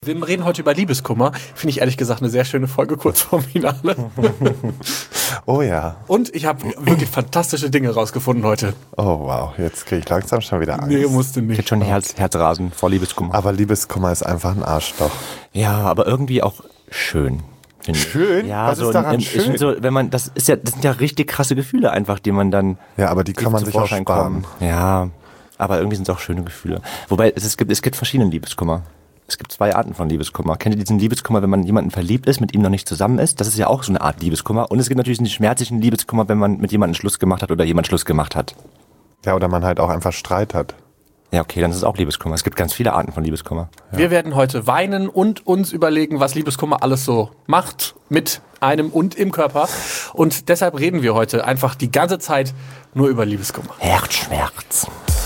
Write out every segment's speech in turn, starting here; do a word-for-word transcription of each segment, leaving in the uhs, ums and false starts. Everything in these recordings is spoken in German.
Wir reden heute über Liebeskummer. Finde ich ehrlich gesagt eine sehr schöne Folge kurz vorm Finale. Oh ja. Und ich habe wirklich fantastische Dinge rausgefunden heute. Oh wow, jetzt kriege ich langsam schon wieder Angst. Nee, musste nicht. Ich hätte schon Herz, Herzrasen vor Liebeskummer. Aber Liebeskummer ist einfach ein Arschloch. Ja, aber irgendwie auch schön. Schön? Ja, Was so ist daran in, schön? in, so, wenn man, das ist ja, das sind ja richtig krasse Gefühle einfach, die man dann. Ja, aber die kann man sich auch sparen. Kommen. Ja, aber irgendwie sind es auch schöne Gefühle. Wobei es, es gibt, es gibt verschiedene Liebeskummer. Es gibt zwei Arten von Liebeskummer. Kennt ihr diesen Liebeskummer, wenn man jemanden verliebt ist, mit ihm noch nicht zusammen ist? Das ist ja auch so eine Art Liebeskummer. Und es gibt natürlich den schmerzlichen Liebeskummer, wenn man mit jemandem Schluss gemacht hat oder jemand Schluss gemacht hat. Ja, oder man halt auch einfach Streit hat. Ja, okay, dann ist es auch Liebeskummer. Es gibt ganz viele Arten von Liebeskummer. Ja. Wir werden heute weinen und uns überlegen, was Liebeskummer alles so macht mit einem und im Körper. Und deshalb reden wir heute einfach die ganze Zeit nur über Liebeskummer. Herzschmerz.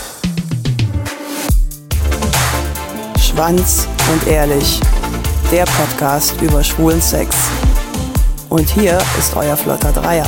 Schwanz und ehrlich, der Podcast über schwulen Sex. Und hier ist euer flotter Dreier.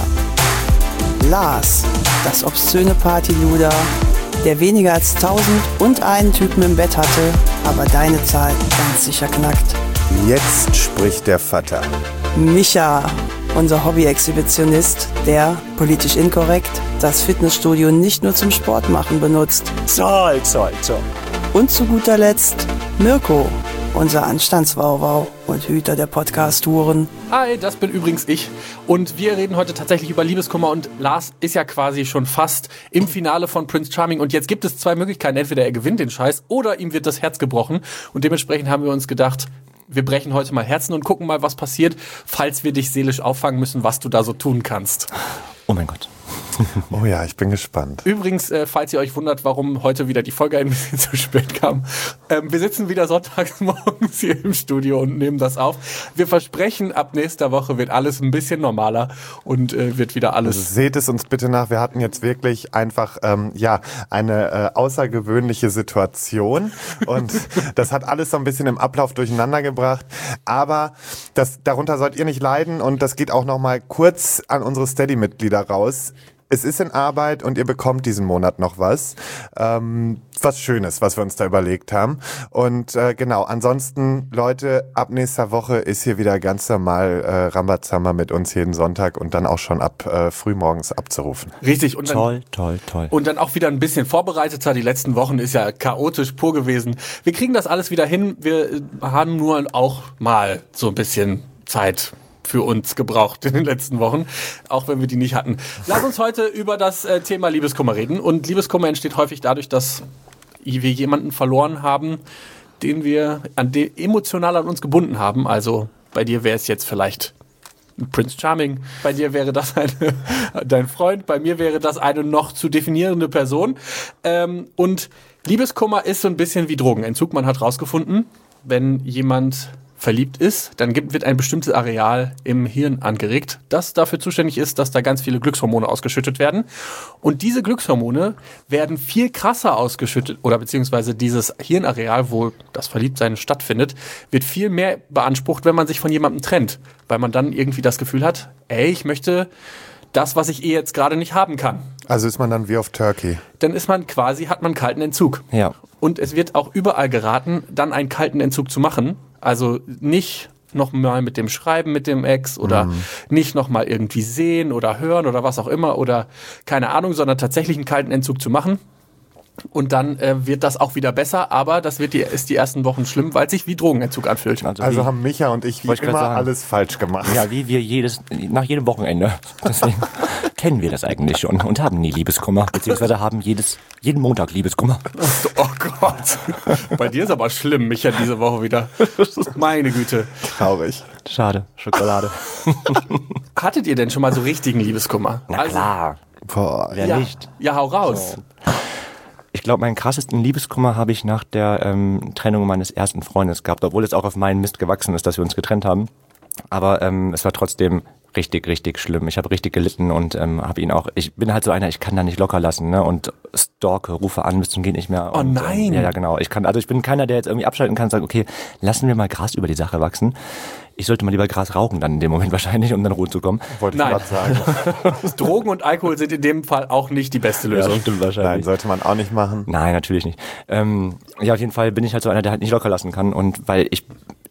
Lars, das obszöne Partyluder, der weniger als tausend und einen Typen im Bett hatte, aber deine Zahl ganz sicher knackt. Jetzt spricht der Vater. Micha, unser Hobby-Exhibitionist, der, politisch inkorrekt, das Fitnessstudio nicht nur zum Sport machen benutzt. Zoll, zoll, zoll. Und zu guter Letzt Mirko, unser Anstandswauwau und Hüter der Podcast-Touren. Hi, das bin übrigens ich. Und wir reden heute tatsächlich über Liebeskummer. Und Lars ist ja quasi schon fast im Finale von Prince Charming. Und jetzt gibt es zwei Möglichkeiten. Entweder er gewinnt den Scheiß oder ihm wird das Herz gebrochen. Und dementsprechend haben wir uns gedacht, wir brechen heute mal Herzen und gucken mal, was passiert, falls wir dich seelisch auffangen müssen, was du da so tun kannst. Oh mein Gott. Oh ja, ich bin gespannt. Übrigens, äh, falls ihr euch wundert, warum heute wieder die Folge ein bisschen zu spät kam, ähm, wir sitzen wieder sonntags morgens hier im Studio und nehmen das auf. Wir versprechen, ab nächster Woche wird alles ein bisschen normaler und äh, wird wieder alles... Also seht es uns bitte nach, wir hatten jetzt wirklich einfach ähm, ja eine äh, außergewöhnliche Situation und das hat alles so ein bisschen im Ablauf durcheinander gebracht, aber das, darunter sollt ihr nicht leiden und das geht auch nochmal kurz an unsere Steady-Mitglieder raus. Es ist in Arbeit und ihr bekommt diesen Monat noch was. Ähm, was Schönes, was wir uns da überlegt haben. Und äh, genau, ansonsten, Leute, ab nächster Woche ist hier wieder ganz normal äh, Rambazamba mit uns jeden Sonntag und dann auch schon ab äh, frühmorgens abzurufen. Richtig. Und dann, toll, toll, toll. Und dann auch wieder ein bisschen vorbereiteter. Die letzten Wochen ist ja chaotisch pur gewesen. Wir kriegen das alles wieder hin. Wir haben nur auch mal so ein bisschen Zeit für uns gebraucht in den letzten Wochen, auch wenn wir die nicht hatten. Lass uns heute über das äh, Thema Liebeskummer reden. Und Liebeskummer entsteht häufig dadurch, dass wir jemanden verloren haben, den wir an de- emotional an uns gebunden haben. Also bei dir wäre es jetzt vielleicht Prince Charming, bei dir wäre das eine, dein Freund, bei mir wäre das eine noch zu definierende Person. Ähm, und Liebeskummer ist so ein bisschen wie Drogenentzug. Man hat rausgefunden, wenn jemand verliebt ist, dann gibt, wird ein bestimmtes Areal im Hirn angeregt, das dafür zuständig ist, dass da ganz viele Glückshormone ausgeschüttet werden. Und diese Glückshormone werden viel krasser ausgeschüttet, oder beziehungsweise dieses Hirnareal, wo das Verliebtsein stattfindet, wird viel mehr beansprucht, wenn man sich von jemandem trennt. Weil man dann irgendwie das Gefühl hat, ey, ich möchte das, was ich eh jetzt gerade nicht haben kann. Also ist man dann wie auf Turkey. Dann ist man quasi, hat man kalten Entzug. Ja. Und es wird auch überall geraten, dann einen kalten Entzug zu machen. Also nicht nochmal mit dem Schreiben mit dem Ex oder mm. nicht nochmal irgendwie sehen oder hören oder was auch immer oder keine Ahnung, sondern tatsächlich einen kalten Entzug zu machen. Und dann äh, wird das auch wieder besser, aber das wird die, ist die ersten Wochen schlimm, weil es sich wie Drogenentzug anfühlt. Also, also haben Micha und ich wie ich immer alles falsch gemacht. Ja, wie wir jedes, nach jedem Wochenende. Deswegen kennen wir das eigentlich schon und haben nie Liebeskummer, beziehungsweise haben jedes, jeden Montag Liebeskummer. Oh Gott, bei dir ist aber schlimm, Micha, diese Woche wieder. Meine Güte. Traurig. Schade, Schokolade. Hattet ihr denn schon mal so richtigen Liebeskummer? Na klar. Boah. Wer ja, nicht? Ja, hau raus. So. Ich glaube, meinen krassesten Liebeskummer habe ich nach der ähm, Trennung meines ersten Freundes gehabt, obwohl es auch auf meinen Mist gewachsen ist, dass wir uns getrennt haben. Aber ähm, es war trotzdem richtig, richtig schlimm. Ich habe richtig gelitten und ähm, habe ihn auch, ich bin halt so einer, ich kann da nicht locker lassen, ne? Und stalke, rufe an, bis zum geht nicht mehr. Oh und, nein! Ähm, ja, ja, genau. Ich kann, also ich bin keiner, der jetzt irgendwie abschalten kann und sagt, okay, lassen wir mal Gras über die Sache wachsen. Ich sollte mal lieber Gras rauchen dann in dem Moment wahrscheinlich, um dann Ruhe zu kommen. Wollte ich gerade sagen. Drogen und Alkohol sind in dem Fall auch nicht die beste Lösung. Ja, stimmt wahrscheinlich. Nein, sollte man auch nicht machen. Nein, natürlich nicht. Ähm, ja, auf jeden Fall bin ich halt so einer, der halt nicht locker lassen kann und weil ich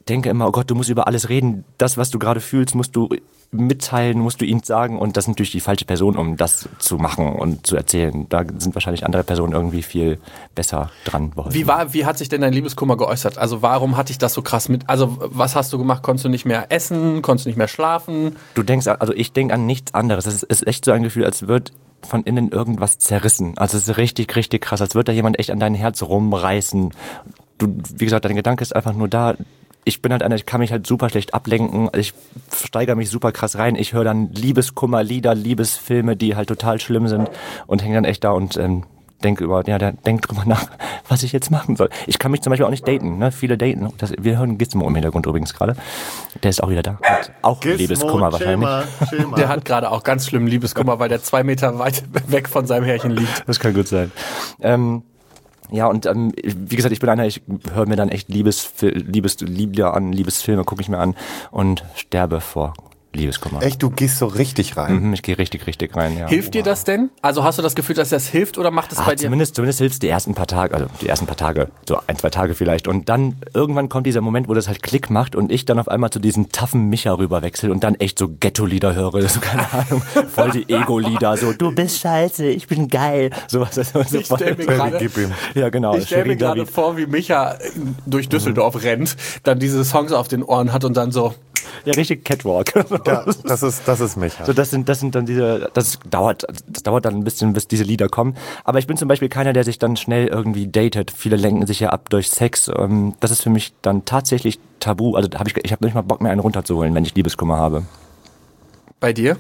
denke immer, oh Gott, du musst über alles reden. Das, was du gerade fühlst, musst du mitteilen, musst du ihm sagen. Und das ist natürlich die falsche Person, um das zu machen und zu erzählen. Da sind wahrscheinlich andere Personen irgendwie viel besser dran beholfen. Wie war, wie hat sich denn dein Liebeskummer geäußert? Also warum hatte ich das so krass mit? Also was hast du gemacht? Konntest du nicht mehr essen? Konntest du nicht mehr schlafen? Du denkst, also ich denke an nichts anderes. Das ist, ist echt so ein Gefühl, als wird von innen irgendwas zerrissen. Also es ist richtig, richtig krass. Als würde da jemand echt an dein Herz rumreißen. Du, wie gesagt, dein Gedanke ist einfach nur da. Ich bin halt einer, ich kann mich halt super schlecht ablenken. Ich steigere mich super krass rein. Ich höre dann Liebeskummerlieder, Liebesfilme, die halt total schlimm sind und hänge dann echt da und ähm, denke über, ja, der denkt drüber nach, was ich jetzt machen soll. Ich kann mich zum Beispiel auch nicht daten, ne? Viele daten. Das, wir hören Gizmo im Hintergrund übrigens gerade. Der ist auch wieder da. Hat auch Gizmo, Liebeskummer wahrscheinlich. Chill mal, chill mal. Der hat gerade auch ganz schlimmen Liebeskummer, weil der zwei Meter weit weg von seinem Härchen liegt. Das kann gut sein. Ähm, Ja, und ähm, wie gesagt, ich bin einer, ich höre mir dann echt Liebes, Liebes, Lieder an, Liebesfilme gucke ich mir an und sterbe vor Liebeskummer. Echt, du gehst so richtig rein? Mhm, ich gehe richtig, richtig rein, ja. Hilft dir das denn? Also hast du das Gefühl, dass das hilft oder macht es Ah, bei dir? zumindest, zumindest hilft es die ersten paar Tage, also die ersten paar Tage, so ein, zwei Tage vielleicht. Und dann irgendwann kommt dieser Moment, wo das halt Klick macht und ich dann auf einmal zu diesem taffen Micha rüberwechsel und dann echt so Ghetto-Lieder höre, so keine Ahnung, voll die Ego-Lieder, so du bist scheiße, ich bin geil. Sowas, so, so Ich stell mir gerade- Gib ihm. ja, genau. Ich stelle mir Shirin gerade David. vor, wie Micha durch Düsseldorf rennt, dann diese Songs auf den Ohren hat und dann so, Ja, richtig Catwalk. Ja, das ist, das ist Micha. So, das sind, das sind dann diese, das dauert, das dauert dann ein bisschen, bis diese Lieder kommen. Aber ich bin zum Beispiel keiner, der sich dann schnell irgendwie datet. Viele lenken sich ja ab durch Sex. Ähm, Das ist für mich dann tatsächlich tabu. Also da hab ich, ich habe nicht mal Bock mehr, einen runterzuholen, wenn ich Liebeskummer habe. bei dir?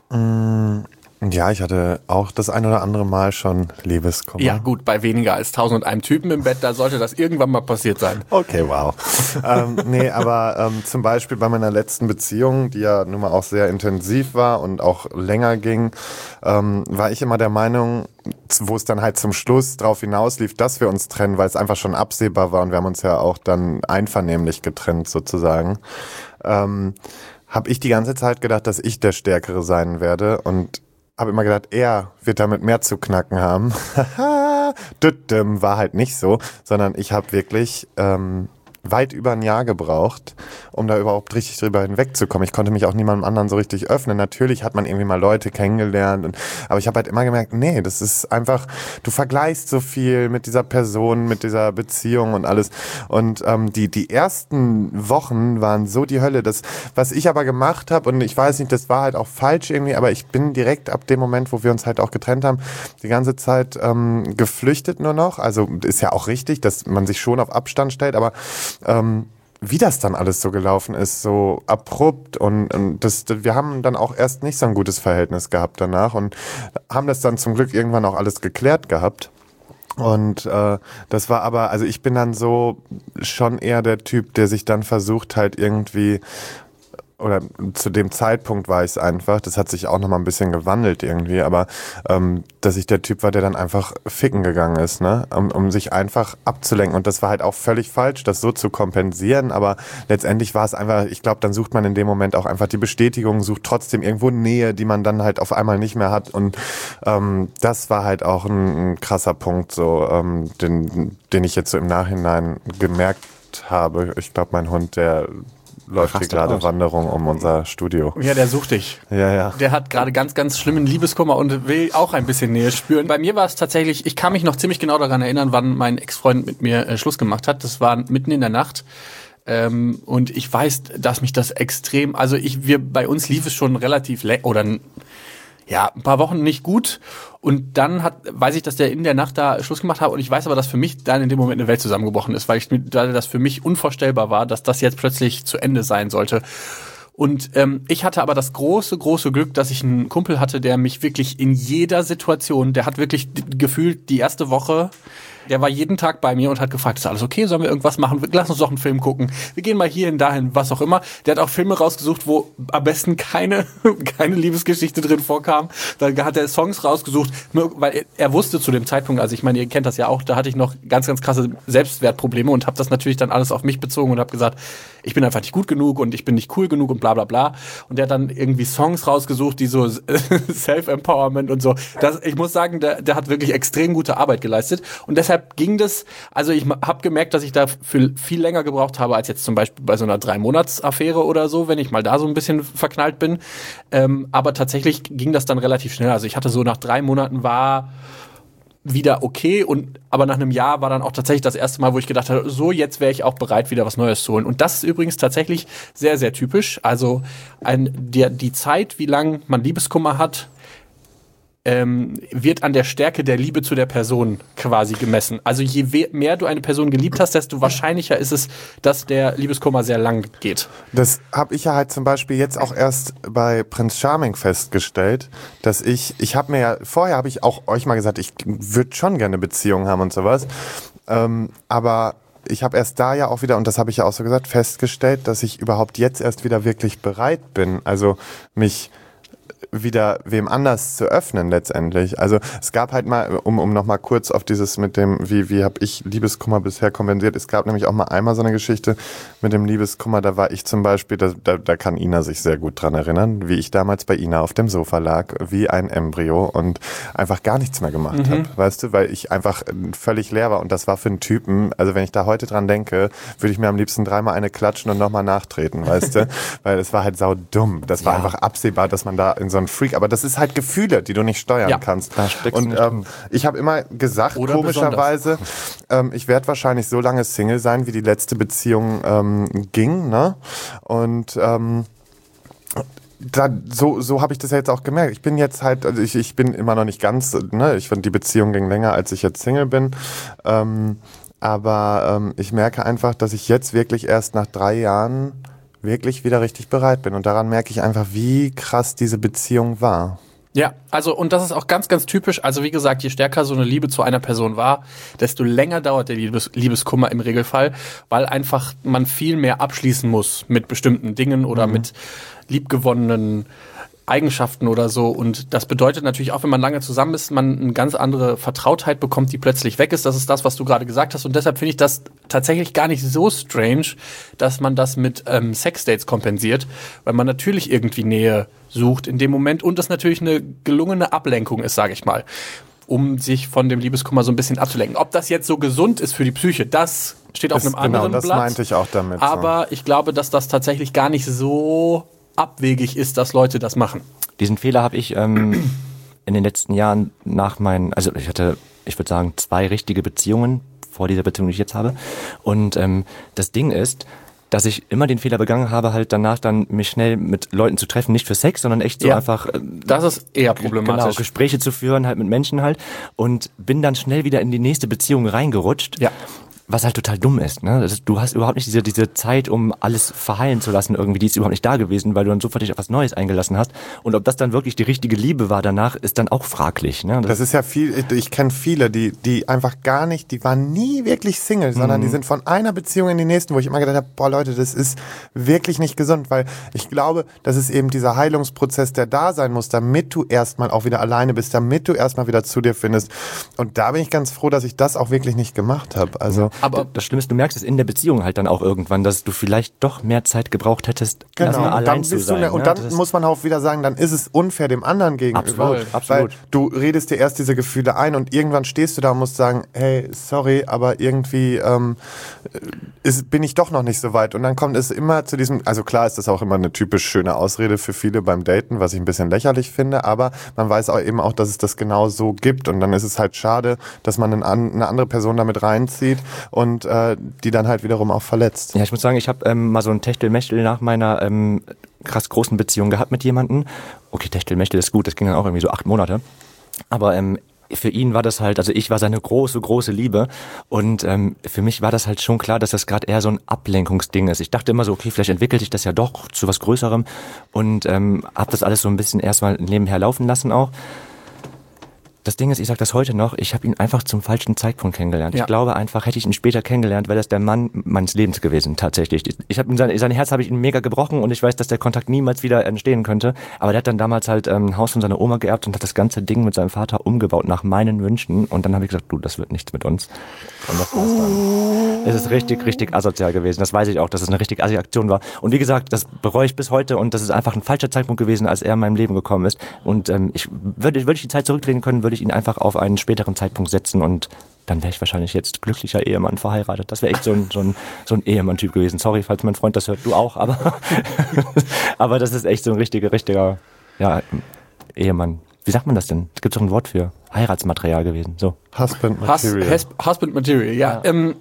Ja, ich hatte auch das ein oder andere Mal schon Liebeskummer. Ja gut, bei weniger als tausend und einem Typen im Bett, da sollte das irgendwann mal passiert sein. Okay, wow. ähm, nee, aber ähm, zum Beispiel bei meiner letzten Beziehung, die ja nun mal auch sehr intensiv war und auch länger ging, ähm, war ich immer der Meinung, wo es dann halt zum Schluss drauf hinauslief, dass wir uns trennen, weil es einfach schon absehbar war und wir haben uns ja auch dann einvernehmlich getrennt sozusagen, ähm, habe ich die ganze Zeit gedacht, dass ich der Stärkere sein werde und habe immer gedacht, er wird damit mehr zu knacken haben. War halt nicht so, sondern ich habe wirklich ähm, weit über ein Jahr gebraucht, um da überhaupt richtig drüber hinwegzukommen. Ich konnte mich auch niemandem anderen so richtig öffnen. Natürlich hat man irgendwie mal Leute kennengelernt, und, aber ich habe halt immer gemerkt, nee, das ist einfach, du vergleichst so viel mit dieser Person, mit dieser Beziehung und alles. Und ähm, die die ersten Wochen waren so die Hölle. Das, was ich aber gemacht habe, und ich weiß nicht, das war halt auch falsch irgendwie, aber ich bin direkt ab dem Moment, wo wir uns halt auch getrennt haben, die ganze Zeit ähm, geflüchtet nur noch. Also ist ja auch richtig, dass man sich schon auf Abstand stellt, aber Ähm, wie das dann alles so gelaufen ist, so abrupt, und, und das, wir haben dann auch erst nicht so ein gutes Verhältnis gehabt danach und haben das dann zum Glück irgendwann auch alles geklärt gehabt. Und äh, das war aber, also ich bin dann so schon eher der Typ, der sich dann versucht halt irgendwie, oder zu dem Zeitpunkt war ich es einfach, das hat sich auch nochmal ein bisschen gewandelt irgendwie, aber ähm, dass ich der Typ war, der dann einfach ficken gegangen ist, ne, um, um sich einfach abzulenken, und das war halt auch völlig falsch, das so zu kompensieren, aber letztendlich war es einfach, ich glaube, dann sucht man in dem Moment auch einfach die Bestätigung, sucht trotzdem irgendwo Nähe, die man dann halt auf einmal nicht mehr hat, und ähm, das war halt auch ein, ein krasser Punkt, so ähm, den, den ich jetzt so im Nachhinein gemerkt habe. Ich glaube, mein Hund, der läuft hier rastet gerade aus. Wanderung um unser Studio. Ja, der sucht dich. Ja, ja. Der hat gerade ganz, ganz schlimmen Liebeskummer und will auch ein bisschen Nähe spüren. Bei mir war es tatsächlich, ich kann mich noch ziemlich genau daran erinnern, wann mein Ex-Freund mit mir äh, Schluss gemacht hat. Das war mitten in der Nacht. Ähm, und ich weiß, dass mich das extrem, also ich, wir, bei uns lief es schon relativ, le- oder ja, ein paar Wochen nicht gut. Und dann hat, weiß ich, dass der in der Nacht da Schluss gemacht hat. Und ich weiß aber, dass für mich dann in dem Moment eine Welt zusammengebrochen ist, weil ich, weil das für mich unvorstellbar war, dass das jetzt plötzlich zu Ende sein sollte. Und ähm, ich hatte aber das große, große Glück, dass ich einen Kumpel hatte, der mich wirklich in jeder Situation, der hat wirklich gefühlt die erste Woche, der war jeden Tag bei mir und hat gefragt, ist alles okay, sollen wir irgendwas machen? Lass uns doch einen Film gucken. Wir gehen mal hierhin, dahin, was auch immer. Der hat auch Filme rausgesucht, wo am besten keine keine Liebesgeschichte drin vorkam. Da hat er Songs rausgesucht, weil er, er wusste zu dem Zeitpunkt, also ich meine, ihr kennt das ja auch, da hatte ich noch ganz, ganz krasse Selbstwertprobleme und habe das natürlich dann alles auf mich bezogen und habe gesagt, ich bin einfach nicht gut genug und ich bin nicht cool genug und bla bla bla. Und der hat dann irgendwie Songs rausgesucht, die so Self-Empowerment und so. Das, ich muss sagen, der, der hat wirklich extrem gute Arbeit geleistet. Und deshalb deshalb ging das, also ich habe gemerkt, dass ich da für viel länger gebraucht habe, als jetzt zum Beispiel bei so einer Drei-Monats-Affäre oder so, wenn ich mal da so ein bisschen verknallt bin. Ähm, aber tatsächlich ging das dann relativ schnell. Also ich hatte so nach drei Monaten war wieder okay, und aber nach einem Jahr war dann auch tatsächlich das erste Mal, wo ich gedacht habe, so, jetzt wäre ich auch bereit, wieder was Neues zu holen. Und das ist übrigens tatsächlich sehr, sehr typisch. Also ein, die, die Zeit, wie lange man Liebeskummer hat, ähm, wird an der Stärke der Liebe zu der Person quasi gemessen. Also je we- mehr du eine Person geliebt hast, desto wahrscheinlicher ist es, dass der Liebeskummer sehr lang geht. Das habe ich ja halt zum Beispiel jetzt auch erst bei Prince Charming festgestellt, dass ich, ich habe mir ja, vorher habe ich auch euch mal gesagt, ich würde schon gerne eine Beziehung haben und sowas, ähm, aber ich habe erst da ja auch wieder, und das habe ich ja auch so gesagt, festgestellt, dass ich überhaupt jetzt erst wieder wirklich bereit bin, also mich wieder wem anders zu öffnen letztendlich. Also es gab halt mal, um, um nochmal kurz auf dieses mit dem, wie, wie habe ich Liebeskummer bisher kompensiert, es gab nämlich auch mal einmal so eine Geschichte mit dem Liebeskummer, da war ich zum Beispiel, da, da, da kann Ina sich sehr gut dran erinnern, wie ich damals bei Ina auf dem Sofa lag, wie ein Embryo und einfach gar nichts mehr gemacht mhm. habe, weißt du, weil ich einfach völlig leer war, und das war für einen Typen, also wenn ich da heute dran denke, würde ich mir am liebsten dreimal eine klatschen und nochmal nachtreten, weißt du, weil es war halt saudumm, das war ja. einfach absehbar, dass man da in so ein Freak, aber das ist halt Gefühle, die du nicht steuern ja, kannst. Und ähm, ich habe immer gesagt, Oder komischerweise, ähm, ich werde wahrscheinlich so lange Single sein, wie die letzte Beziehung ähm, ging, ne? Und ähm, da, so, so habe ich das ja jetzt auch gemerkt. Ich bin jetzt halt, also ich, ich bin immer noch nicht ganz, ne? Ich finde, die Beziehung ging länger, als ich jetzt Single bin. Ähm, aber ähm, ich merke einfach, dass ich jetzt wirklich erst nach drei Jahren wirklich wieder richtig bereit bin. Und daran merke ich einfach, wie krass diese Beziehung war. Ja, also und das ist auch ganz, ganz typisch. Also wie gesagt, je stärker so eine Liebe zu einer Person war, desto länger dauert der Liebes- Liebeskummer im Regelfall, weil einfach man viel mehr abschließen muss mit bestimmten Dingen oder mhm. mit liebgewonnenen Eigenschaften oder so. Und das bedeutet natürlich auch, wenn man lange zusammen ist, man eine ganz andere Vertrautheit bekommt, die plötzlich weg ist. Das ist das, was du gerade gesagt hast. Und deshalb finde ich das tatsächlich gar nicht so strange, dass man das mit ähm, Sexdates kompensiert, weil man natürlich irgendwie Nähe sucht in dem Moment und das natürlich eine gelungene Ablenkung ist, sage ich mal, um sich von dem Liebeskummer so ein bisschen abzulenken. Ob das jetzt so gesund ist für die Psyche, das steht auf ist, einem anderen genau, das Blatt. Das meinte ich auch damit. Aber so. ich glaube, dass das tatsächlich gar nicht so abwegig ist, dass Leute das machen. Diesen Fehler habe ich ähm, in den letzten Jahren nach meinen, also ich hatte, ich würde sagen, zwei richtige Beziehungen vor dieser Beziehung, die ich jetzt habe. Und ähm, das Ding ist, dass ich immer den Fehler begangen habe, halt danach dann mich schnell mit Leuten zu treffen, nicht für Sex, sondern echt so ja, einfach... Äh, das ist eher problematisch. Genau, Gespräche zu führen, halt mit Menschen halt. Und bin dann schnell wieder in die nächste Beziehung reingerutscht. Ja. Was halt total dumm ist, ne? Das ist, du hast überhaupt nicht diese, diese Zeit, um alles verheilen zu lassen irgendwie, die ist überhaupt nicht da gewesen, weil du dann sofort dich auf was Neues eingelassen hast. Und ob das dann wirklich die richtige Liebe war danach, ist dann auch fraglich, ne? Das, das ist ja viel, ich, ich kenne viele, die, die einfach gar nicht, die waren nie wirklich Single, sondern mhm. die sind von einer Beziehung in die nächsten, wo ich immer gedacht habe, boah Leute, das ist wirklich nicht gesund, weil ich glaube, das ist eben dieser Heilungsprozess, der da sein muss, damit du erstmal auch wieder alleine bist, damit du erstmal wieder zu dir findest. Und da bin ich ganz froh, dass ich das auch wirklich nicht gemacht habe. Also aber das Schlimme ist, du merkst es in der Beziehung halt dann auch irgendwann, dass du vielleicht doch mehr Zeit gebraucht hättest, genau. erstmal allein dann zu bist sein. Du ne, und ne? dann das muss man auch wieder sagen, dann ist es unfair dem anderen gegenüber. Absolut, absolut. Weil du redest dir erst diese Gefühle ein und irgendwann stehst du da und musst sagen, hey, sorry, aber irgendwie ähm, ist, bin ich doch noch nicht so weit. Und dann kommt es immer zu diesem, also klar ist das auch immer eine typisch schöne Ausrede für viele beim Daten, was ich ein bisschen lächerlich finde, aber man weiß auch eben auch, dass es das genau so gibt. Und dann ist es halt schade, dass man eine andere Person damit reinzieht und äh, die dann halt wiederum auch verletzt. Ja, ich muss sagen, ich habe ähm, mal so ein Techtelmechtel nach meiner ähm, krass großen Beziehung gehabt mit jemandem. Okay, Techtelmechtel ist gut, das ging dann auch irgendwie so acht Monate. Aber ähm, für ihn war das halt, also ich war seine große, große Liebe und ähm, für mich war das halt schon klar, dass das gerade eher so ein Ablenkungsding ist. Ich dachte immer so, okay, vielleicht entwickelt sich das ja doch zu was Größerem und ähm, habe das alles so ein bisschen erstmal nebenher laufen lassen auch. Das Ding ist, ich sage das heute noch, ich habe ihn einfach zum falschen Zeitpunkt kennengelernt. Ja. Ich glaube einfach, hätte ich ihn später kennengelernt, wäre das der Mann meines Lebens gewesen, tatsächlich. Ich habe sein, sein Herz habe ich ihm mega gebrochen und ich weiß, dass der Kontakt niemals wieder entstehen könnte. Aber der hat dann damals halt ähm, ein Haus von seiner Oma geerbt und hat das ganze Ding mit seinem Vater umgebaut nach meinen Wünschen. Und dann habe ich gesagt, du, das wird nichts mit uns. Und das war's dann. Es ist richtig, richtig asozial gewesen. Das weiß ich auch, dass es eine richtig assi Aktion war. Und wie gesagt, das bereue ich bis heute und das ist einfach ein falscher Zeitpunkt gewesen, als er in meinem Leben gekommen ist. Und ähm, ich würde, würde ich die Zeit zurückdrehen können, würde ich ihn einfach auf einen späteren Zeitpunkt setzen und dann wäre ich wahrscheinlich jetzt glücklicher Ehemann, verheiratet. Das wäre echt so ein, so ein, so ein Ehemann-Typ gewesen. Sorry, falls mein Freund das hört, du auch, aber, aber das ist echt so ein richtiger, richtiger, ja, Ehemann. Wie sagt man das denn? Es gibt doch ein Wort für Heiratsmaterial gewesen. So. Husband Material. Hus, Hus, Husband Material, ja. Ja, ähm,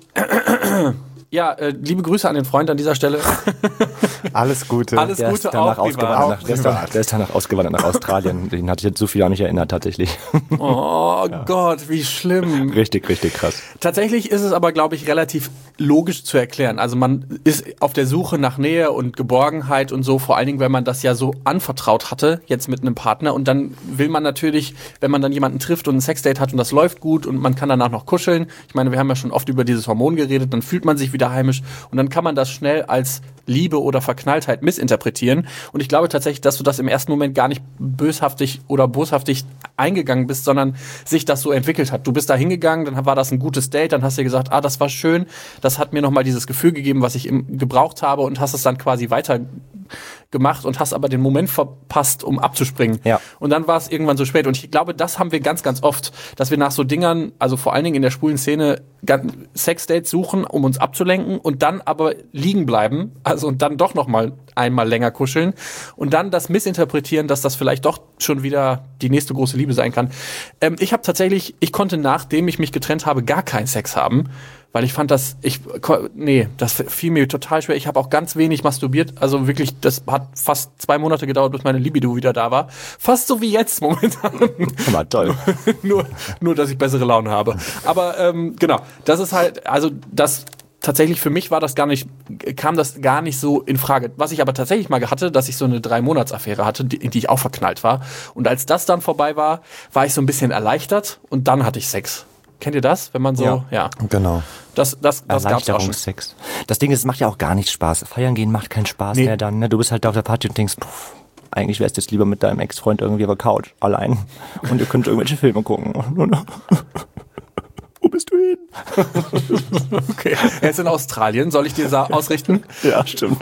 ja äh, liebe Grüße an den Freund an dieser Stelle. Alles Gute. Alles der Gute ist danach auch ausgewandert nach, privat. der, ist danach, der ist danach ausgewandert nach Australien. Den hatte ich jetzt so viel auch nicht erinnert, tatsächlich. Oh ja. Gott, wie schlimm. Richtig, richtig krass. Tatsächlich ist es aber, glaube ich, relativ logisch zu erklären. Also man ist auf der Suche nach Nähe und Geborgenheit und so, vor allen Dingen, wenn man das ja so anvertraut hatte, jetzt mit einem Partner. Und dann will man natürlich, wenn man dann jemanden trifft und ein Sexdate hat und das läuft gut und man kann danach noch kuscheln. Ich meine, wir haben ja schon oft über dieses Hormon geredet, dann fühlt man sich wieder heimisch und dann kann man das schnell als Liebe oder Verknalltheit missinterpretieren. Und ich glaube tatsächlich, dass du das im ersten Moment gar nicht böshaftig oder boshaftig eingegangen bist, sondern sich das so entwickelt hat. Du bist da hingegangen, dann war das ein gutes Date, dann hast du dir gesagt, ah, das war schön, das hat mir nochmal dieses Gefühl gegeben, was ich im, gebraucht habe und hast es dann quasi weiter gemacht und hast aber den Moment verpasst, um abzuspringen. Ja. Und dann war es irgendwann so spät. Und ich glaube, das haben wir ganz, ganz oft, dass wir nach so Dingern, also vor allen Dingen in der schwulen Szene, Sexdates suchen, um uns abzulenken und dann aber liegen bleiben, also und dann doch noch mal einmal länger kuscheln und dann das missinterpretieren, dass das vielleicht doch schon wieder die nächste große Liebe sein kann. Ähm, ich habe tatsächlich, ich konnte nachdem ich mich getrennt habe, gar keinen Sex haben, weil ich fand das, ich, nee, das fiel mir total schwer. Ich habe auch ganz wenig masturbiert, also wirklich, das hat fast zwei Monate gedauert, bis meine Libido wieder da war. Fast so wie jetzt momentan. War toll. nur, nur, dass ich bessere Laune habe. Aber ähm, genau, das ist halt, also das tatsächlich für mich war das gar nicht, kam das gar nicht so in Frage. Was ich aber tatsächlich mal hatte, dass ich so eine Drei-Monats-Affäre hatte, in die ich auch verknallt war. Und als das dann vorbei war, war ich so ein bisschen erleichtert und dann hatte ich Sex. Kennt ihr das? Wenn man so, ja. ja. Genau. Das, das, das gab's auch schon. Sex. Das Ding ist, es macht ja auch gar nicht Spaß. Feiern gehen macht keinen Spaß nee. mehr dann. Ne? Du bist halt da auf der Party und denkst, puh, eigentlich wärst du jetzt lieber mit deinem Ex-Freund irgendwie auf der Couch, allein. Und ihr könnt irgendwelche Filme gucken. Wo bist du hin? Okay, er ist in Australien. Soll ich dir sa- ausrichten? Ja, stimmt.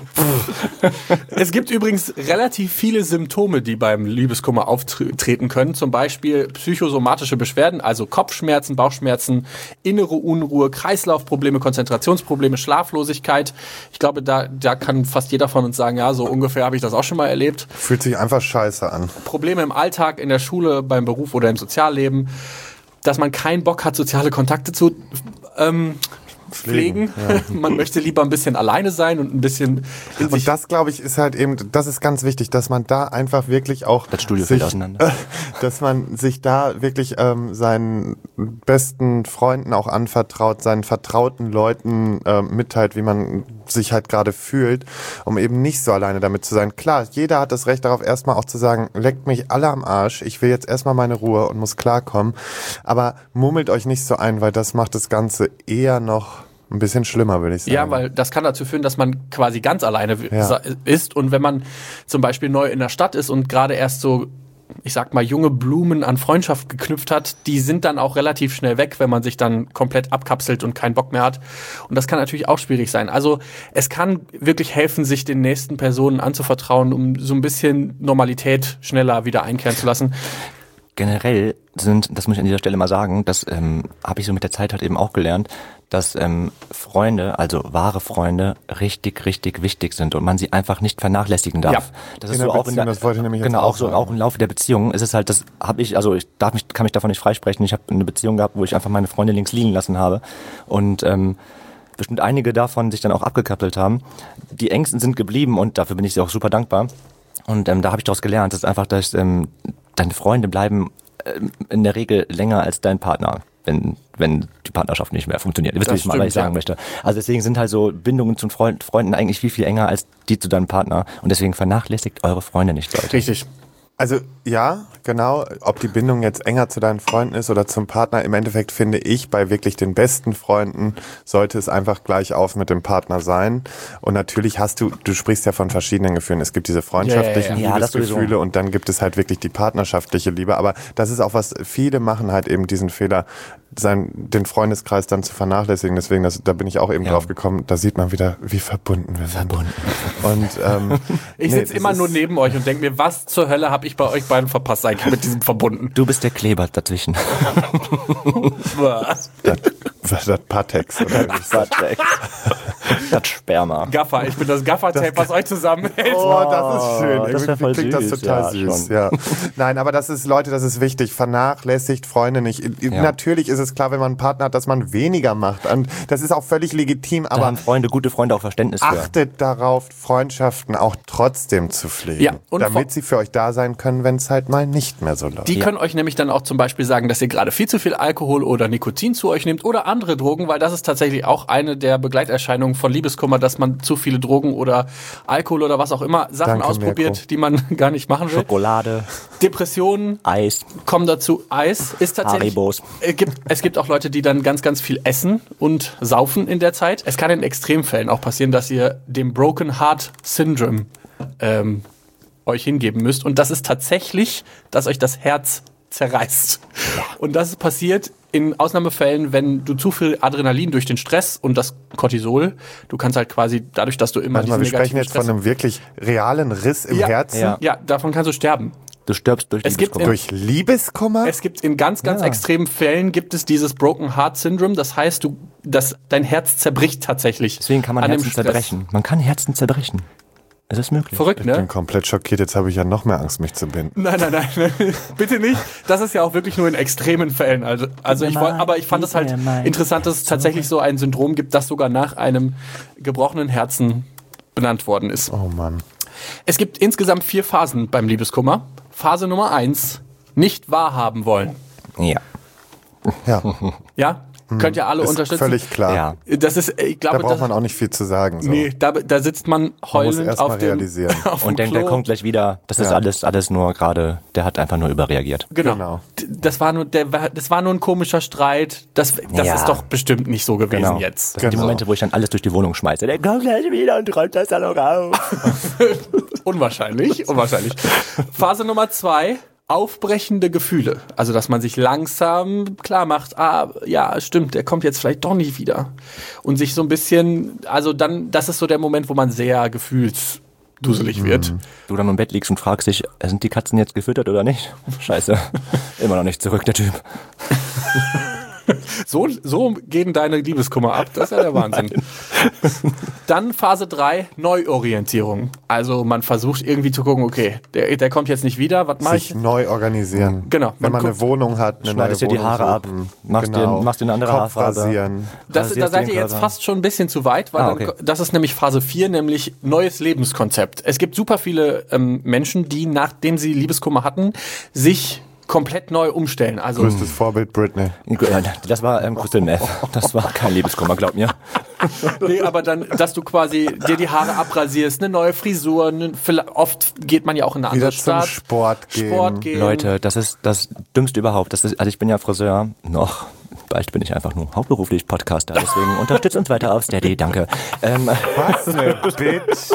Es gibt übrigens relativ viele Symptome, die beim Liebeskummer auftreten können. Zum Beispiel psychosomatische Beschwerden, also Kopfschmerzen, Bauchschmerzen, innere Unruhe, Kreislaufprobleme, Konzentrationsprobleme, Schlaflosigkeit. Ich glaube, da, da kann fast jeder von uns sagen, ja, so ungefähr habe ich das auch schon mal erlebt. Fühlt sich einfach scheiße an. Probleme im Alltag, in der Schule, beim Beruf oder im Sozialleben. Dass man keinen Bock hat, soziale Kontakte zu ähm, pflegen. pflegen. Ja. Man möchte lieber ein bisschen alleine sein und ein bisschen in sich. Und das, glaube ich, ist halt eben, das ist ganz wichtig, dass man da einfach wirklich auch das Studio sich, fällt auseinander. Äh, dass man sich da wirklich ähm, seinen besten Freunden auch anvertraut, seinen vertrauten Leuten äh, mitteilt, wie man sich halt gerade fühlt, um eben nicht so alleine damit zu sein. Klar, jeder hat das Recht darauf, erstmal auch zu sagen, leckt mich alle am Arsch, ich will jetzt erstmal meine Ruhe und muss klarkommen, aber mummelt euch nicht so ein, weil das macht das Ganze eher noch ein bisschen schlimmer, würde ich sagen. Ja, weil das kann dazu führen, dass man quasi ganz alleine ja. ist und wenn man zum Beispiel neu in der Stadt ist und gerade erst so, ich sag mal, junge Blumen an Freundschaft geknüpft hat, die sind dann auch relativ schnell weg, wenn man sich dann komplett abkapselt und keinen Bock mehr hat. Und das kann natürlich auch schwierig sein. Also es kann wirklich helfen, sich den nächsten Personen anzuvertrauen, um so ein bisschen Normalität schneller wieder einkehren zu lassen. Generell sind, das muss ich an dieser Stelle mal sagen, das ähm, habe ich so mit der Zeit halt eben auch gelernt, dass ähm, Freunde, also wahre Freunde, richtig, richtig wichtig sind und man sie einfach nicht vernachlässigen darf. Ja. Das ist in so der auch in Beziehung, der, das wollte ich nämlich genau jetzt auch auch so sagen. auch im Laufe der Beziehung ist es halt, das habe ich, also ich darf mich, kann mich davon nicht freisprechen. Ich habe eine Beziehung gehabt, wo ich einfach meine Freunde links liegen lassen habe und ähm, bestimmt einige davon sich dann auch abgekappelt haben. Die Ängsten sind geblieben und dafür bin ich auch super dankbar. Und ähm, da habe ich daraus gelernt, dass einfach, dass ähm, deine Freunde bleiben ähm, in der Regel länger als dein Partner, wenn wenn die Partnerschaft nicht mehr funktioniert. Ihr wisst, wie ich mal was ich sagen ja. möchte. Also deswegen sind halt so Bindungen zu Freund, Freunden eigentlich viel, viel enger als die zu deinem Partner. Und deswegen vernachlässigt eure Freunde nicht, Leute. Richtig. Also ja, genau, ob die Bindung jetzt enger zu deinen Freunden ist oder zum Partner, im Endeffekt finde ich, bei wirklich den besten Freunden sollte es einfach gleich auf mit dem Partner sein. Und natürlich hast du, du sprichst ja von verschiedenen Gefühlen. Es gibt diese freundschaftlichen ja, ja, ja. Liebesgefühle Ja, und dann gibt es halt wirklich die partnerschaftliche Liebe. Aber das ist auch was, viele machen halt eben diesen Fehler, sein, den Freundeskreis dann zu vernachlässigen. Deswegen, das, da bin ich auch eben ja. drauf gekommen, da sieht man wieder, wie verbunden wir sind. Verbunden. Und ähm, ich nee, sitze immer nur neben euch und denke mir, was zur Hölle habe ich ich bei euch beiden verpasse eigentlich mit diesem verbunden? Du bist der Kleber dazwischen. Was? Das, was das Patex. Oder? Patex. Das Sperma. Gaffer, ich bin das Gaffer-Tape, was euch zusammenhält. Oh, das ist schön. das wär voll klingt das süß. total Ja, süß. schon. Ja. Nein, aber das ist, Leute, das ist wichtig. Vernachlässigt Freunde nicht. Ja. Natürlich ist es klar, wenn man einen Partner hat, dass man weniger macht. Und das ist auch völlig legitim. Da Aber haben Freunde, gute Freunde auch Verständnis für. achtet darauf, Freundschaften auch trotzdem zu pflegen. Ja, und vor- damit sie für euch da sein können, wenn es halt mal nicht mehr so läuft. Die können euch nämlich dann auch zum Beispiel sagen, dass ihr gerade viel zu viel Alkohol oder Nikotin zu euch nehmt oder andere Drogen, weil das ist tatsächlich auch eine der Begleiterscheinungen von Liebeskummer, dass man zu viele Drogen oder Alkohol oder was auch immer Sachen Danke, ausprobiert, Mirko. die man gar nicht machen will. Schokolade, Depressionen Eis, kommen dazu. Eis ist tatsächlich. Haribos. Es gibt, es gibt auch Leute, die dann ganz, ganz viel essen und saufen in der Zeit. Es kann in Extremfällen auch passieren, dass ihr dem Broken Heart Syndrome ähm, euch hingeben müsst. Und das ist tatsächlich, dass euch das Herz zerreißt. Und das passiert in Ausnahmefällen, wenn du zu viel Adrenalin durch den Stress und das Cortisol, du kannst halt quasi dadurch, dass du immer Warte mal, wir diesen sprechen negativen jetzt von Stress... einem wirklich realen Riss im Ja, Herzen. ja. Ja, davon kannst du sterben. Du stirbst durch Es gibt Liebeskummer. Durch Liebeskummer? Es gibt in ganz, ganz Ja. extremen Fällen gibt es dieses Broken Heart Syndrome. Das heißt, du, dass dein Herz zerbricht tatsächlich. Deswegen kann man an dem Herzen Stress. zerbrechen. Man kann Herzen zerbrechen. Es ist möglich. Verrückt, Ich bin ne? komplett schockiert. Jetzt habe ich ja noch mehr Angst, mich zu binden. Nein, nein, nein, bitte nicht. Das ist ja auch wirklich nur in extremen Fällen. Also, also ich wollte, aber ich fand es halt interessant, dass es tatsächlich so ein Syndrom gibt, das sogar nach einem gebrochenen Herzen benannt worden ist. Oh Mann. Es gibt insgesamt vier Phasen beim Liebeskummer. Phase Nummer eins, nicht wahrhaben wollen. Ja. Ja, Ja? Könnt ihr alle ist unterstützen? völlig klar. Ja. Das ist, ich Da glaube, braucht das, man auch nicht viel zu sagen. So. nee, da, da sitzt man Man muss heulend erst auf mal dem, realisieren. auf dem Und denkt, der Klo. kommt gleich wieder. Das ist Ja. alles, alles nur gerade, der hat einfach nur überreagiert. Genau. Genau. D- Das war nur, der, war- das war nur ein komischer Streit. Das, das Ja. ist doch bestimmt nicht so gewesen Genau. jetzt. Das sind die Genau. Momente, wo ich dann alles durch die Wohnung schmeiße. Der kommt gleich wieder und räumt das dann noch auf. Unwahrscheinlich, unwahrscheinlich. Phase Nummer zwei, aufbrechende Gefühle. Also, dass man sich langsam klar macht, ah, ja, stimmt, der kommt jetzt vielleicht doch nicht wieder. Und sich so ein bisschen, also dann, das ist so der Moment, wo man sehr gefühlsduselig wird. Du dann im Bett liegst und fragst dich, sind die Katzen jetzt gefüttert oder nicht? Scheiße. Immer noch nicht zurück, der Typ. So, so gehen deine Liebeskummer ab, das ist ja der Wahnsinn. Dann Phase drei, Neuorientierung. Also man versucht irgendwie zu gucken, okay, der, der kommt jetzt nicht wieder, was mache Sich ich? neu organisieren. Genau. Wenn Man man, guckt- eine Wohnung hat, eine Schneidest neue dir die Wohnung Haare ab, suchen. machst dir- genau. machst dir eine andere Kopf Haarfarbe. rasieren. Das, da Rasierst seid den ihr jetzt Körper. fast schon ein bisschen zu weit, weil Ah, dann, okay. das ist nämlich Phase vier, nämlich neues Lebenskonzept. Es gibt super viele ähm, Menschen, die, nachdem sie Liebeskummer hatten, sich komplett neu umstellen. Also Größtes Vorbild Britney. Das war ähm, Crystal Meth. Das war kein Liebeskummer, glaub mir. nee, aber dann, dass du quasi dir die Haare abrasierst, eine neue Frisur, eine, vielleicht- oft geht man ja auch in eine Wieder andere zum Stadt. Sport gehen. Sport gehen. Leute, das ist das Dümmste überhaupt. Das ist, also ich bin ja Friseur, noch, bald bin ich einfach nur hauptberuflich Podcaster, deswegen unterstützt uns weiter auf Steady, danke. Ähm, Was eine Bitch.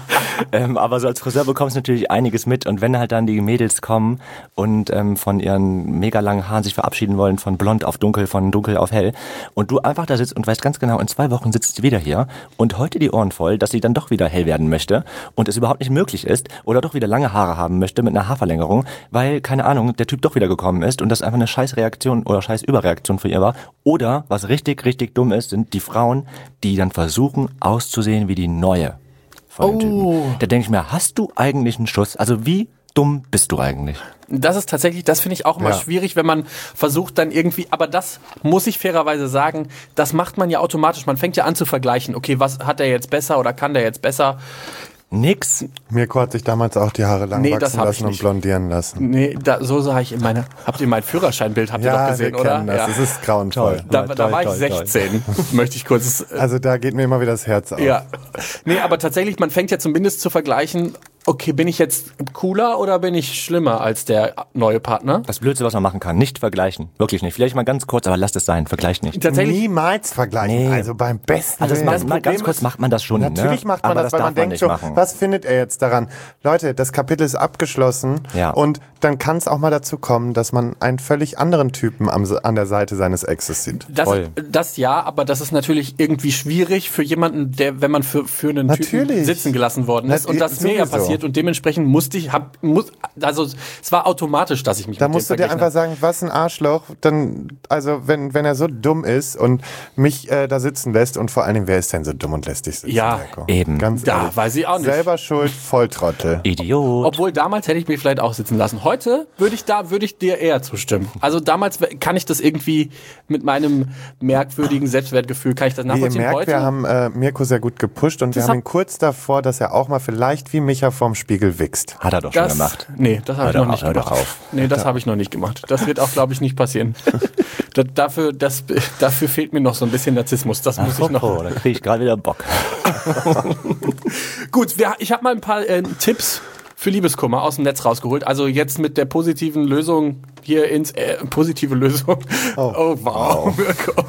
ähm, aber so als Friseur bekommst du natürlich einiges mit und wenn halt dann die Mädels kommen und ähm, von ihren mega langen Haaren sich verabschieden wollen, von blond auf dunkel, von dunkel auf hell und du einfach da sitzt und weißt ganz genau, in zwei Wochen sitzt sie wieder hier und heute die Ohren voll, dass sie dann doch wieder hell werden möchte und es überhaupt nicht möglich ist oder doch wieder lange Haare haben möchte mit einer Haarverlängerung, weil, keine Ahnung, der Typ doch wieder gekommen ist und das einfach eine scheiß Reaktion oder scheiß Überreaktion für ihr war. Oder, was richtig, richtig dumm ist, sind die Frauen, die dann versuchen auszusehen wie die Neue von den Oh. Typen. Da denke ich mir, hast du eigentlich einen Schuss? Also wie dumm bist du eigentlich? Das ist tatsächlich, das finde ich auch immer Ja. schwierig, wenn man versucht dann irgendwie, aber das muss ich fairerweise sagen, das macht man ja automatisch. Man fängt ja an zu vergleichen. Okay, was hat er jetzt besser oder kann der jetzt besser? Nix. Mirko hat sich damals auch die Haare lang Nee, das wachsen hab ich lassen und nicht. blondieren lassen. Nee, da, so sah ich in meine, habt ihr mein Führerscheinbild, habt ihr doch Ja, gesehen, wir oder? kennen das. Ja. Es ist grauenvoll. Da, da Toll, war ich toll, toll. sechzehn, möchte ich kurz. Äh, Also da geht mir immer wieder das Herz auf. ja. Nee, aber tatsächlich, man fängt ja zumindest zu vergleichen, okay, bin ich jetzt cooler oder bin ich schlimmer als der neue Partner? Das Blödste, was man machen kann. Nicht vergleichen. Wirklich nicht. Vielleicht mal ganz kurz, aber lasst es sein. Vergleicht nicht. Tatsächlich, Niemals vergleichen. Nee. Also beim besten Also das Willen. macht, mal ganz kurz macht man das schon. Natürlich ne? macht man aber das, weil darf man denkt nicht so, machen. was findet er jetzt daran? Leute, das Kapitel ist abgeschlossen Ja. und dann kann es auch mal dazu kommen, dass man einen völlig anderen Typen am, an der Seite seines Exes sieht. das, Voll. das ja, aber das ist natürlich irgendwie schwierig für jemanden, der, wenn man für, für einen Typen Natürlich. sitzen gelassen worden ist. Na, Und das mir ja sowieso. passiert eskaliert und dementsprechend musste ich, hab, muss, also es war automatisch, dass ich mich Da mit musst du dem dir verglichen einfach sagen, was ein Arschloch, dann, also wenn, wenn er so dumm ist und mich äh, da sitzen lässt und vor allen Dingen, wer ist denn so dumm und lässt dich sitzen? Ja, Heiko? eben. Ganz Da ehrlich. weiß ich auch nicht. Selber schuld, Volltrottel. Idiot. Obwohl damals hätte ich mich vielleicht auch sitzen lassen. Heute würde ich da würde ich dir eher zustimmen. Also damals kann ich das irgendwie mit meinem merkwürdigen Selbstwertgefühl kann ich das Wie ihr nachvollziehen. merkt, Heute wir haben äh, Mirko sehr gut gepusht und wir Das haben hab- ihn kurz davor, dass er auch mal vielleicht wie Micha vorm Spiegel wächst. Hat er doch schon das, gemacht. Nee, das habe ich Hör noch doch nicht auf, hör gemacht. doch auf. Nee, das habe ich noch nicht gemacht. Das wird auch, glaube ich, nicht passieren. da, dafür, das, dafür fehlt mir noch so ein bisschen Narzissmus. Das muss ich noch. Oh, da kriege ich gerade wieder Bock. Gut, wir, ich habe mal ein paar äh, Tipps für Liebeskummer aus dem Netz rausgeholt. Also jetzt mit der positiven Lösung hier ins äh, positive Lösung. Oh, oh wow, Mirko.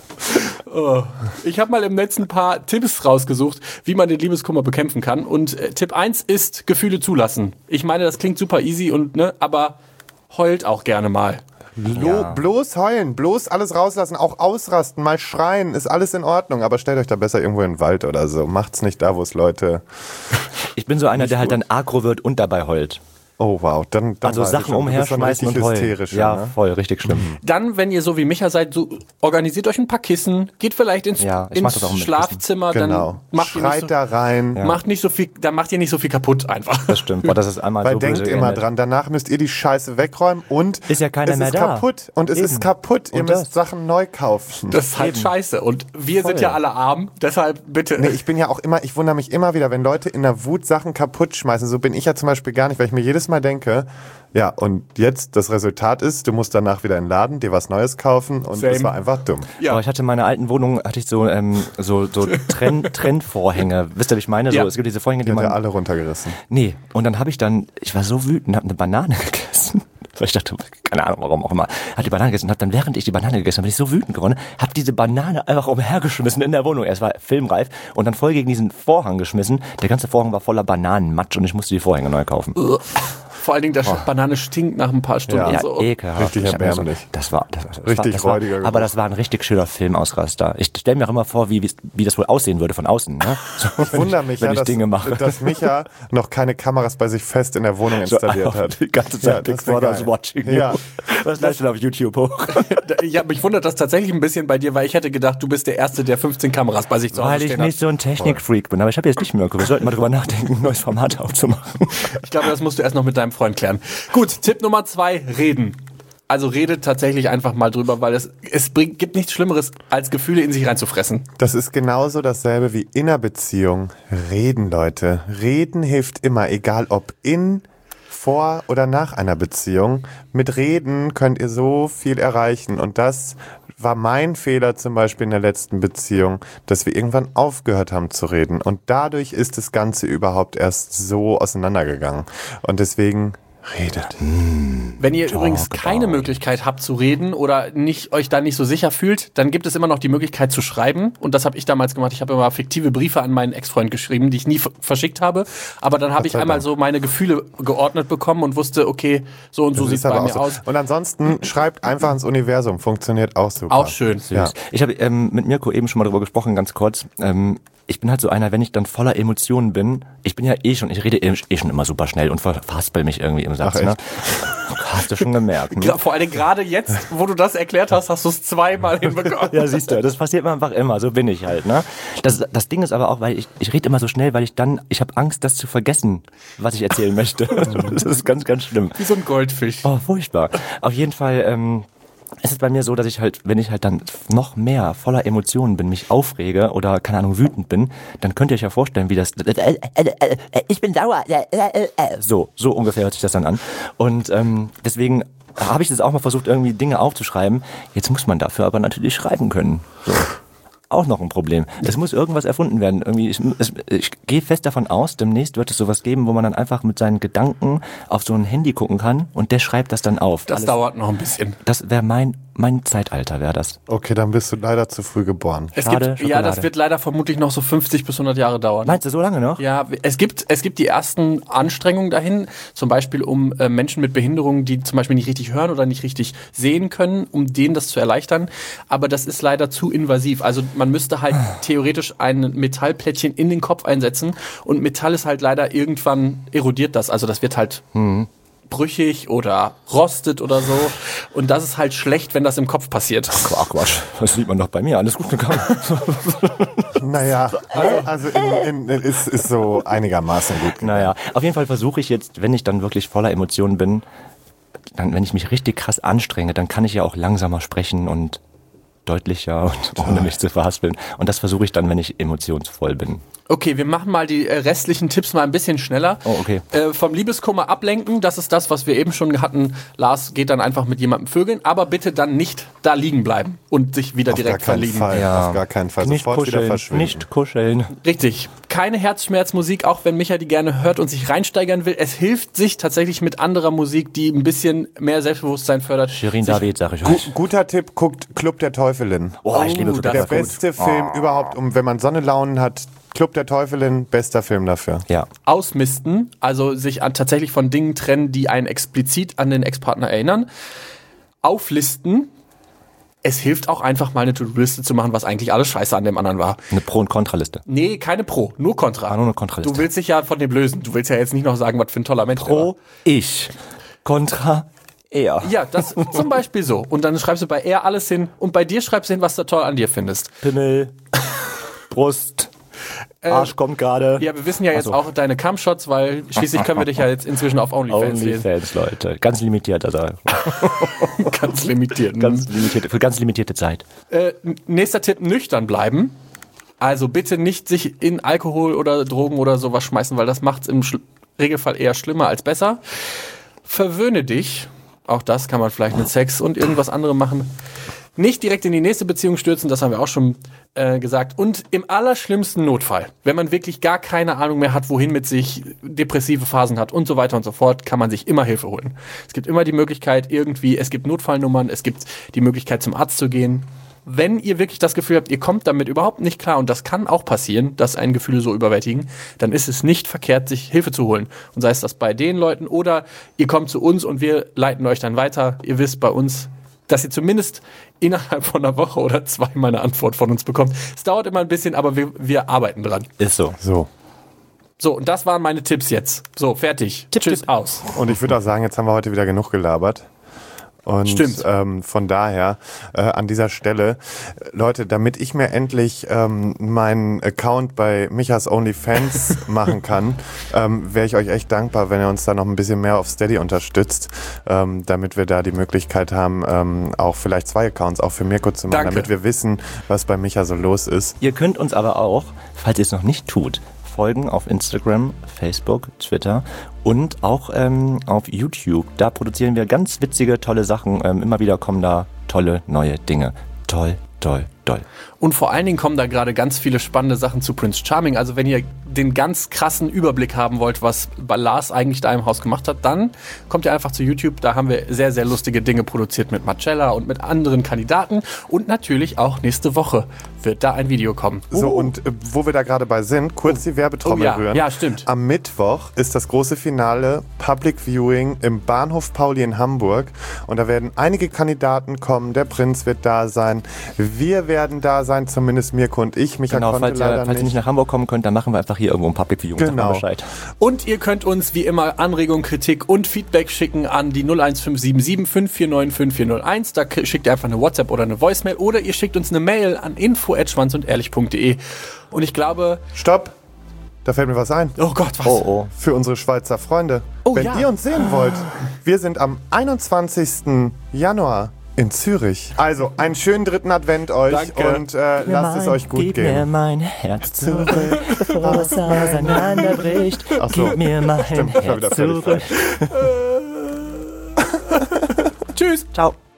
Oh. Ich habe mal im Netz ein paar Tipps rausgesucht, wie man den Liebeskummer bekämpfen kann. Und äh, Tipp eins ist Gefühle zulassen. Ich meine, das klingt super easy und ne, aber heult auch gerne mal. Blo bloß heulen, bloß alles rauslassen, auch ausrasten, mal schreien, ist alles in Ordnung. Aber stellt euch da besser irgendwo in den Wald oder so. Macht's nicht da, wo es Leute... Ich bin so einer, der halt dann aggro wird und dabei heult. Oh wow, dann, dann Also weiß ich Sachen schon, du bist so ein umherschmeißen richtig und heulen. hysterischer, Ja, ne? voll, richtig schlimm. Dann, wenn ihr so wie Micha seid, so organisiert euch ein paar Kissen, geht vielleicht ins, Ja, ich mach ins das auch mit Schlafzimmer, Genau. dann macht ihr, nicht Schreit so, da rein. macht nicht so viel, dann macht ihr nicht so viel kaputt einfach. Das stimmt. Boah, das ist einmal Weil so denkt böse immer geendet. dran, danach müsst ihr die Scheiße wegräumen und Ist ja keiner es mehr ist da. kaputt und es Eben. ist kaputt. Ihr Und müsst das. Sachen neu kaufen. Das ist halt scheiße. Und wir sind Voll. ja alle arm, deshalb bitte. Nee, ich bin ja auch immer, ich wundere mich immer wieder, wenn Leute in der Wut Sachen kaputt schmeißen. So bin ich ja zum Beispiel gar nicht, weil ich mir jedes Mal denke, ja, und jetzt das Resultat ist, du musst danach wieder in den Laden, dir was Neues kaufen und Same. das war einfach dumm. Ja. Aber ich hatte in meiner alten Wohnung, hatte ich so, ähm, so, so Trenn, Trennvorhänge. Wisst ihr, wie ich meine? So, Ja. es gibt diese Vorhänge, Die die hat ja man... alle runtergerissen. Nee, und dann habe ich dann, ich war so wütend, habe eine Banane gegessen. Weil ich dachte, keine Ahnung, warum auch immer. Hab die Banane gegessen und hab dann, während ich die Banane gegessen habe, bin ich so wütend geworden, hab diese Banane einfach umhergeschmissen in der Wohnung. Es war filmreif und dann voll gegen diesen Vorhang geschmissen. Der ganze Vorhang war voller Bananenmatsch und ich musste die Vorhänge neu kaufen. Vor allen Dingen, die Banane stinkt nach ein paar Stunden. Ja. Ja, so. ekelhaft. Richtig Ich hab mir so, erbärmlich. das war, das, das Richtig war, das war, räudiger Geruch. aber das war ein richtig schöner Filmausraster. Ich stelle mir auch immer vor, wie, wie das wohl aussehen würde von außen. Ne? So, Ich wundere mich wenn ja, ich dass, Dinge mache. dass Micha noch keine Kameras bei sich fest in der Wohnung installiert hat. Die ganze Ja, Zeit das Big wär Brother's geil. watching. Ja. Das läuft schon auf YouTube hoch. Ja, mich wundert das tatsächlich ein bisschen bei dir, weil ich hätte gedacht, du bist der Erste, der fünfzehn Kameras bei sich zu Hause Weil ich stehen nicht hat. so ein Technikfreak bin. Aber ich habe jetzt nicht mehr. Wir sollten mal drüber nachdenken, ein neues Format aufzumachen. Ich glaube, das musst du erst noch mit deinem Freund klären. Gut, Tipp Nummer zwei, reden. Also redet tatsächlich einfach mal drüber, weil es, es bringt, gibt nichts Schlimmeres, als Gefühle in sich reinzufressen. Das ist genauso dasselbe wie in einer Beziehung. Reden, Leute. Reden hilft immer, egal ob in, vor oder nach einer Beziehung. Mit Reden könnt ihr so viel erreichen. Und das war mein Fehler zum Beispiel in der letzten Beziehung, dass wir irgendwann aufgehört haben zu reden. Und dadurch ist das Ganze überhaupt erst so auseinandergegangen. Und deswegen redet. Wenn ihr übrigens keine Möglichkeit habt zu reden oder nicht, euch da nicht so sicher fühlt, dann gibt es immer noch die Möglichkeit zu schreiben. Und das habe ich damals gemacht. Ich habe immer fiktive Briefe an meinen Ex-Freund geschrieben, die ich nie f- verschickt habe. Aber dann habe ich sei einmal Dank. so meine Gefühle geordnet bekommen und wusste, okay, so und so Das sieht es ist bei aber mir auch so. aus. Und ansonsten schreibt einfach ins Universum. Funktioniert auch super. Auch schön. Ja. Ich habe ähm, mit Mirko eben schon mal drüber gesprochen, ganz kurz. Ähm, ich bin halt so einer, wenn ich dann voller Emotionen bin, ich bin ja eh schon, ich rede eh eh schon immer super schnell und verhaspel mich irgendwie im Satz. Ach, echt? Ne? Hast du schon gemerkt. Ne? Gra- Vor allem gerade jetzt, wo du das erklärt hast, hast du es zweimal hinbekommen. Ja, siehst du, das passiert mir einfach immer, so bin ich halt. Ne? Das, das Ding ist aber auch, weil ich, ich rede immer so schnell, weil ich dann, ich habe Angst, das zu vergessen, was ich erzählen möchte. Das ist ganz, ganz schlimm. Wie so ein Goldfisch. Oh, furchtbar. Auf jeden Fall ähm, es ist bei mir so, dass ich halt, wenn ich halt dann noch mehr voller Emotionen bin, mich aufrege oder, keine Ahnung, wütend bin, dann könnt ihr euch ja vorstellen, wie das... Ich bin sauer. So, so ungefähr hört sich das dann an. Und ähm, deswegen habe ich das auch mal versucht, irgendwie Dinge aufzuschreiben. Jetzt muss man dafür aber natürlich schreiben können. So. Auch noch ein Problem. Es muss irgendwas erfunden werden. Irgendwie, ich, es, ich gehe fest davon aus, demnächst wird es sowas geben, wo man dann einfach mit seinen Gedanken auf so ein Handy gucken kann und der schreibt das dann auf. Das Alles, dauert noch ein bisschen. das wäre mein mein Zeitalter wäre das. Okay, dann bist du leider zu früh geboren. Es Schade, gibt, ja, Schokolade. das wird leider vermutlich noch so fünfzig bis hundert Jahre dauern. Meinst du so lange noch? Ja, es gibt, es gibt die ersten Anstrengungen dahin, zum Beispiel um äh, Menschen mit Behinderungen, die zum Beispiel nicht richtig hören oder nicht richtig sehen können, um denen das zu erleichtern. Aber das ist leider zu invasiv. Also man müsste halt theoretisch ein Metallplättchen in den Kopf einsetzen und Metall ist halt leider irgendwann erodiert das. Also das wird halt Mhm. brüchig oder rostet oder so. Und das ist halt schlecht, wenn das im Kopf passiert. Ach Quatsch, das sieht man doch bei mir. Alles gut gegangen. Naja, also in, in, in, ist, ist so einigermaßen gut gegangen. Naja, auf jeden Fall versuche ich jetzt, wenn ich dann wirklich voller Emotionen bin, dann, wenn ich mich richtig krass anstrenge, dann kann ich ja auch langsamer sprechen und deutlicher und ohne mich zu verhaspeln. Und das versuche ich dann, wenn ich emotionsvoll bin. Okay, wir machen mal die äh, restlichen Tipps mal ein bisschen schneller. Oh, okay. Äh, vom Liebeskummer ablenken, das ist das, was wir eben schon hatten. Lars geht dann einfach mit jemandem vögeln, aber bitte dann nicht da liegen bleiben und sich wieder Auf gar direkt keinen verlieben. Fall, Ja. auf gar keinen Fall. Nicht Sofort wieder kuscheln, verschwinden. nicht kuscheln. Richtig. Keine Herzschmerzmusik, auch wenn Micha die gerne hört und sich reinsteigern will. Es hilft sich tatsächlich mit anderer Musik, die ein bisschen mehr Selbstbewusstsein fördert. Shirin sich David, sag ich Gu euch. guter Tipp, guckt Club der Teufelin. Oh, ich liebe Oh, Club das Der der Teufel. beste Film überhaupt, um wenn man Sonnenlaunen hat. Club der Teufelin, bester Film dafür. Ja. Ausmisten, also sich an, tatsächlich von Dingen trennen, die einen explizit an den Ex-Partner erinnern. Auflisten. Es hilft auch einfach mal eine To-Do-Liste zu machen, was eigentlich alles scheiße an dem anderen war. Eine Pro- und Kontraliste. Nee, keine Pro, nur Kontra. Ah, nur eine Kontraliste. Du willst dich ja von dem lösen. Du willst ja jetzt nicht noch sagen, was für ein toller Mensch der war. Pro ich. Kontra er. Ja, das zum Beispiel so. Und dann schreibst du bei er alles hin und bei dir schreibst du hin, was du toll an dir findest. Pimmel. Brust. Arsch kommt gerade. Ja, wir wissen ja jetzt Ach so. auch deine Cam-Shots, weil schließlich können wir dich ja jetzt inzwischen auf OnlyFans sehen. OnlyFans, Leute. Ganz limitiert, also Ganz limitiert. ganz limitierte, für ganz limitierte Zeit. Äh, nächster Tipp, nüchtern bleiben. Also bitte nicht sich in Alkohol oder Drogen oder sowas schmeißen, weil das macht es im Sch- Regelfall eher schlimmer als besser. Verwöhne dich. Auch das kann man vielleicht mit Sex und irgendwas anderem machen. Nicht direkt in die nächste Beziehung stürzen, das haben wir auch schon äh, gesagt. Und im allerschlimmsten Notfall, wenn man wirklich gar keine Ahnung mehr hat, wohin mit sich, depressive Phasen hat und so weiter und so fort, kann man sich immer Hilfe holen. Es gibt immer die Möglichkeit irgendwie, es gibt Notfallnummern, es gibt die Möglichkeit zum Arzt zu gehen. Wenn ihr wirklich das Gefühl habt, ihr kommt damit überhaupt nicht klar und das kann auch passieren, dass einen Gefühle so überwältigen, dann ist es nicht verkehrt, sich Hilfe zu holen. Und sei es das bei den Leuten oder ihr kommt zu uns und wir leiten euch dann weiter. Ihr wisst bei uns, dass ihr zumindest innerhalb von einer Woche oder zwei mal eine Antwort von uns bekommt. Es dauert immer ein bisschen, aber wir, wir arbeiten dran. Ist so. So. So, und das waren meine Tipps jetzt. So, fertig. Tipp, Tschüss, Tipp. aus. Und ich würde auch sagen, jetzt haben wir heute wieder genug gelabert. Und Stimmt. Ähm, von daher äh, an dieser Stelle, äh, Leute, damit ich mir endlich ähm, meinen Account bei Michas OnlyFans machen kann, ähm, wäre ich euch echt dankbar, wenn ihr uns da noch ein bisschen mehr auf Steady unterstützt, ähm, damit wir da die Möglichkeit haben, ähm, auch vielleicht zwei Accounts auch für Mirko zu machen, Danke. damit wir wissen, was bei Micha so los ist. Ihr könnt uns aber auch, falls ihr es noch nicht tut, folgen auf Instagram, Facebook, Twitter und auch ähm, auf YouTube. Da produzieren wir ganz witzige, tolle Sachen. Ähm, immer wieder kommen da tolle, neue Dinge. Toll, toll, toll. Und vor allen Dingen kommen da gerade ganz viele spannende Sachen zu Prince Charming. Also wenn ihr den ganz krassen Überblick haben wollt, was Lars eigentlich da im Haus gemacht hat, dann kommt ihr einfach zu YouTube. Da haben wir sehr, sehr lustige Dinge produziert mit Marcella und mit anderen Kandidaten. Und natürlich auch nächste Woche wird da ein Video kommen. So, und äh, wo wir da gerade bei sind, kurz die Werbetrommel Oh ja, rühren. ja, stimmt. Am Mittwoch ist das große Finale Public Viewing im Bahnhof Pauli in Hamburg. Und da werden einige Kandidaten kommen. Der Prinz wird da sein. Wir werden da sein, zumindest Mirko und ich. Micha Genau, konnte falls ihr, leider falls ihr nicht nicht. nach Hamburg kommen könnt, dann machen wir einfach hier irgendwo ein Public Viewing. Sagt mal Genau. Bescheid. Und ihr könnt uns wie immer Anregungen, Kritik und Feedback schicken an die null eins fünf sieben sieben fünf vier neun fünf vier null eins. Da k- schickt ihr einfach eine WhatsApp oder eine Voicemail oder ihr schickt uns eine Mail an info at schwanz und ehrlich punkt de. Und ich glaube, Stopp! Da fällt mir was ein. oh Gott, was? Oh, oh. Für unsere Schweizer Freunde. Oh, Wenn ja. ihr uns sehen wollt, wir sind am einundzwanzigsten Januar in Zürich. Also, einen schönen dritten Advent euch Danke. und äh, lasst es euch gut Gib gehen. mir mein Herz zurück, bevor es auseinanderbricht. Ach so. Gib mir mein Stimmt, ich war wieder Herz völlig zurück. Tschüss. Ciao.